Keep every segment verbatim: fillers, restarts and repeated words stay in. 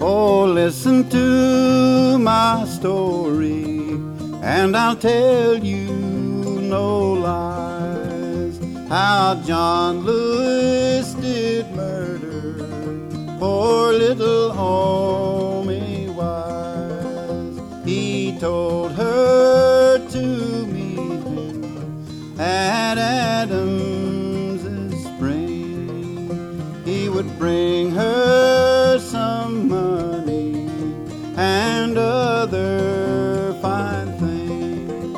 Oh, listen to my story, and I'll tell you no lies, how John Lewis did murder poor little Omi Wise. He told her to meet him at Adams's spring. He would bring her some money and other fine things.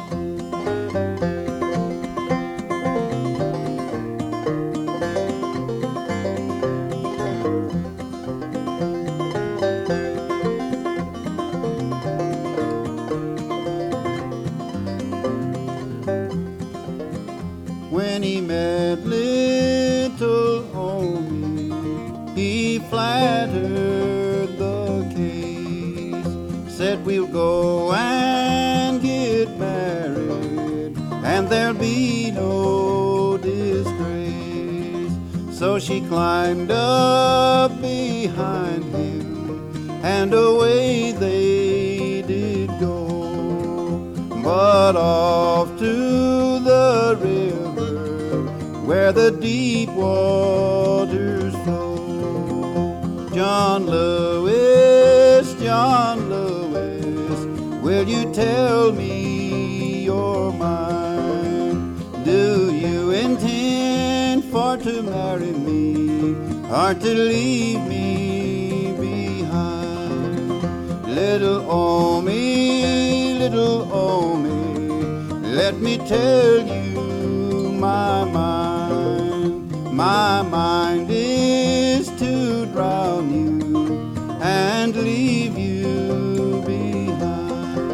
When he met little Omi, he flattered the case, said we'll go and get married, and there'll be no disgrace. So she climbed up behind him, and away they did go. But off to the river, where the deep waters flow, John Lewis, John Lewis, will you tell me your mind? Do you intend for to marry me, or to leave me behind? Little Omi, little Omi, let me tell you my mind. My mind is to drown you and leave you behind.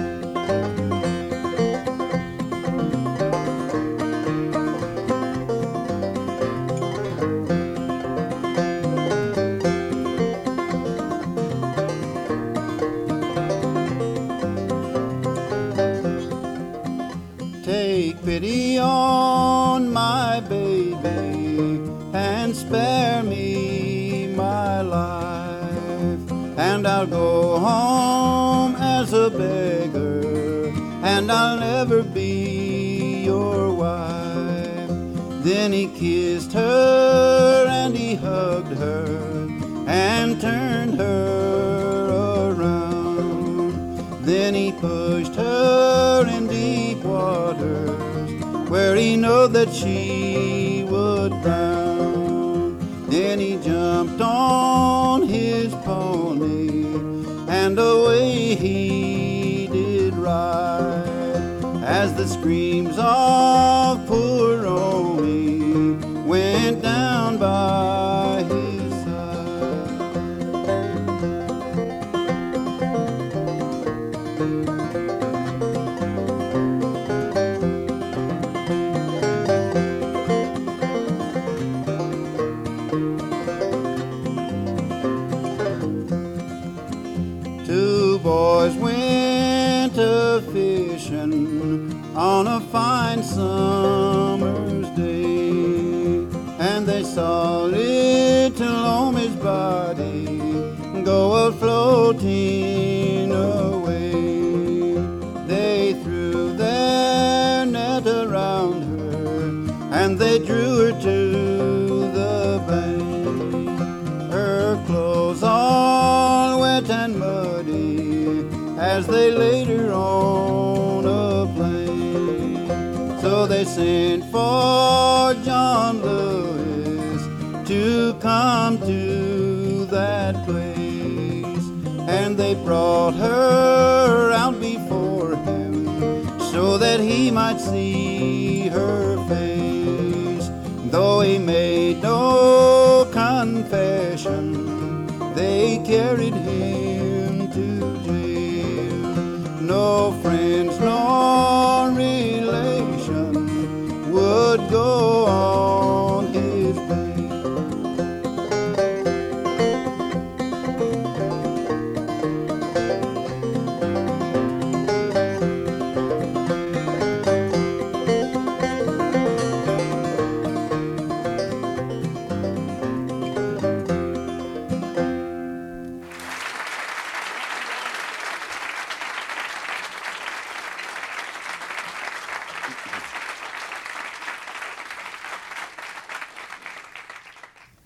Take pity on my baby and spare me my life, and I'll go home as a beggar, and I'll never be your wife. Then he kissed her and he hugged her and turned her around. Then he pushed her in deep waters, where he knew that she would drown. Then he jumped on his pony, and away he did ride, as the screams of poor Omi went down by his side. Two boys went a-fishing on a fine summer's day, and they saw little Omi's body go a-floating away. They threw their net around her, and they drew her to the bank. Her clothes all wet and muddy, as they laid her on a plank. So they sent for John Lewis to come to that place, and they brought her out before him, so that he might see her face. Though he made no confession, they carried him to jail. No friends nor relation would go on his bail.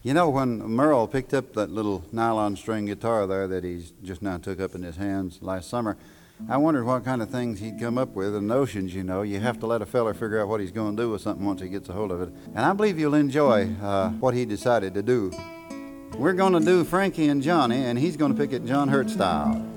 You know, when Merle picked up that little nylon string guitar there that he's just now took up in his hands last summer, I wondered what kind of things he'd come up with, and notions, you know. You have to let a feller figure out what he's going to do with something once he gets a hold of it. And I believe you'll enjoy uh, what he decided to do. We're going to do Frankie and Johnny, and he's going to pick it John Hurt style.